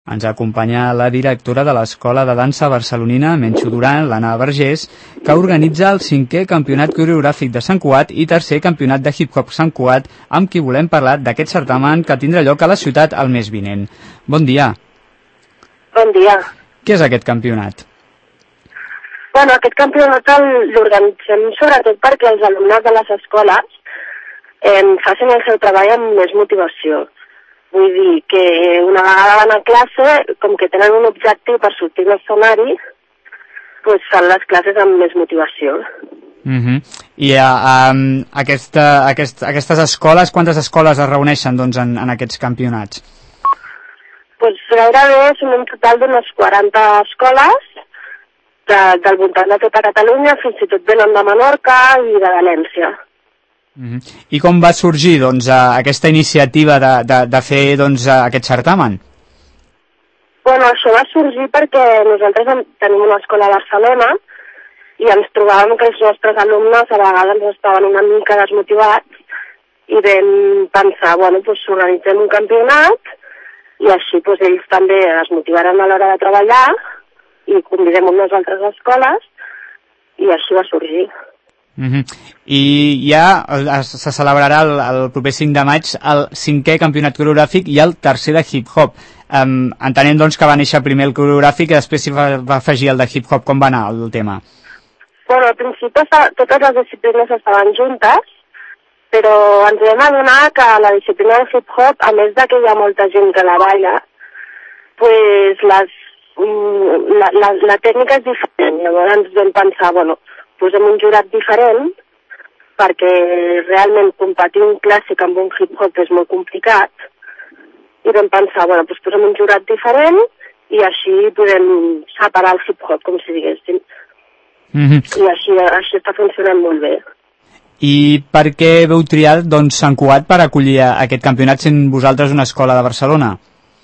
Ens acompanya la directora de l'Escola de Dansa Barcelonina, Menxo Duran, l'Anna Vergés, que organitza el 5è Campionat Coreogràfic de Sant Cugat i 3è Campionat de Hip-Hop Sant Cugat, amb qui volem parlar d'aquest certamen que tindrà lloc a la ciutat el mes vinent. Bon dia. Bon dia. Què és aquest campionat? Bueno, aquest campionat l'organitzem sobretot perquè els alumnes de les escoles facin el seu treball amb més motivació. Vull dir que una vegada van a classe, com que tenen un objectiu per sortir a l'escenari, doncs fan les classes amb més motivació. I aquestes escoles, quantes escoles es reuneixen doncs, en aquests campionats? Doncs gairebé són un total d'unes 40 escoles del voltant de tota Catalunya, fins i tot venen de Menorca i de València. I com va sorgir doncs, aquesta iniciativa de fer doncs, aquest certamen? Bueno, això va sorgir perquè nosaltres tenim una escola a Barcelona i ens trobàvem que els nostres alumnes a vegades estaven una mica desmotivats i vam pensar, bueno, doncs organitzem un campionat i així doncs, ells també es motivaran a l'hora de treballar i convidem unes altres escoles i així va sorgir. I ja se celebrarà el proper 5 de maig el 5è Campionat Coreogràfic i el 3è de hip-hop. Entenem doncs que va néixer primer el coreogràfic i després s'hi va afegir el de hip-hop. Com va anar el tema? Bueno, al principi totes les disciplines estaven juntes, però ens vam adonar que la disciplina de hip-hop, a més de que hi ha molta gent que la balla, pues la tècnica és diferent. Llavors ens vam pensar, bueno, posem un jurat diferent, perquè realment competir un clàssic amb un hip-hop és molt complicat, i vam pensar, bueno, doncs posem un jurat diferent i així podem separar el hip-hop, com si diguéssim. I així està funcionant molt bé. I per què veu triar doncs, Sant Cugat per acollir aquest campionat sent vosaltres una escola de Barcelona?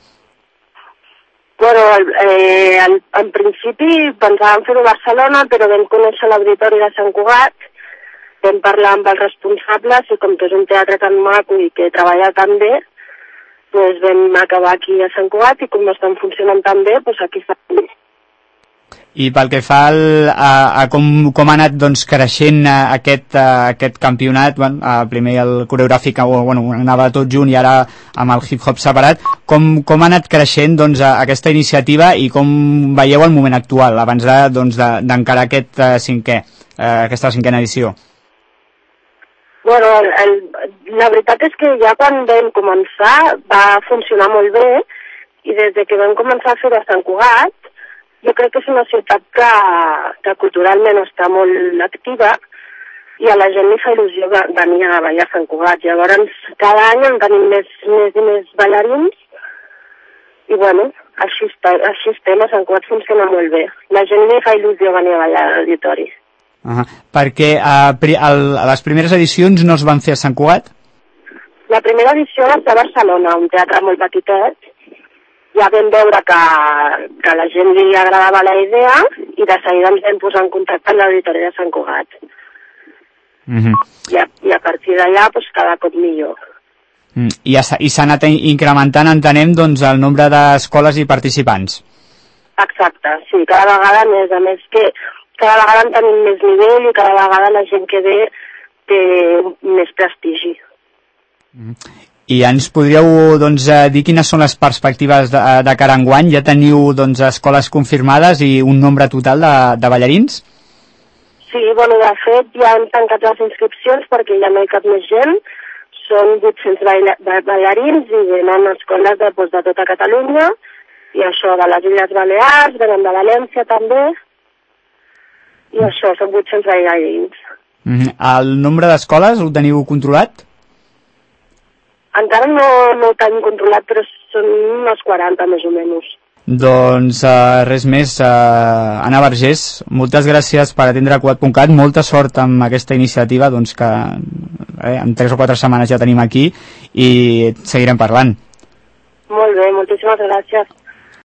Bueno, en principi pensàvem fer-ho a Barcelona, però vam conèixer l'auditori de Sant Cugat, vam parlar amb els responsables i com que és un teatre tan maco i que treballa tan bé, doncs vam acabar aquí a Sant Cugat i com estan funcionant tan bé, doncs aquí estem. I pel que fa a com ha anat doncs, creixent aquest campionat, primer el coreogràfic anava tot junt i ara amb el hip-hop separat, com ha anat creixent doncs, aquesta iniciativa i com veieu el moment actual abans d'encarar aquesta 5a edició? Bueno, la veritat és que ja quan vam començar va funcionar molt bé i des que vam començar a fer a Sant Cugat, jo crec que és una ciutat que culturalment està molt activa i a la gent li fa il·lusió venir a ballar a Sant Cugat. Llavors, cada any en tenim més i més ballarins i, bueno, així estem, a Sant Cugat funciona molt bé. La gent li fa il·lusió venir a ballar a l'auditori. Perquè les primeres edicions no es van fer a Sant Cugat? La primera edició va ser a Barcelona, un teatre molt petitet. Ja vam veure que a la gent li agradava la idea i de seguida ens vam posar en contacte amb l'auditori de Sant Cugat. I a partir d'allà doncs, cada cop millor. I s'ha anat incrementant, entenem, doncs, el nombre d'escoles i participants. Exacte, sí, cada vegada més. A més que cada vegada en tenim més nivell i cada vegada la gent que ve té més prestigi. I ens podríeu doncs, dir quines són les perspectives de cara a enguany? Ja teniu doncs, escoles confirmades i un nombre total de ballarins? Sí, bueno, de fet ja hem tancat les inscripcions perquè ja no hi cap més gent. Són 800 ballarins i venen escoles de tota Catalunya i això de les Illes Balears, venen de València també i això, són 800 ballarins. El nombre d'escoles ho teniu controlat? Encara no ho tenim controlat, però són unes 40 més o menys. Doncs res més. Anna Vergés, moltes gràcies per atendre Cugat.cat, molta sort amb aquesta iniciativa doncs, que en 3 o 4 setmanes ja tenim aquí i seguirem parlant. Molt bé, moltíssimes gràcies.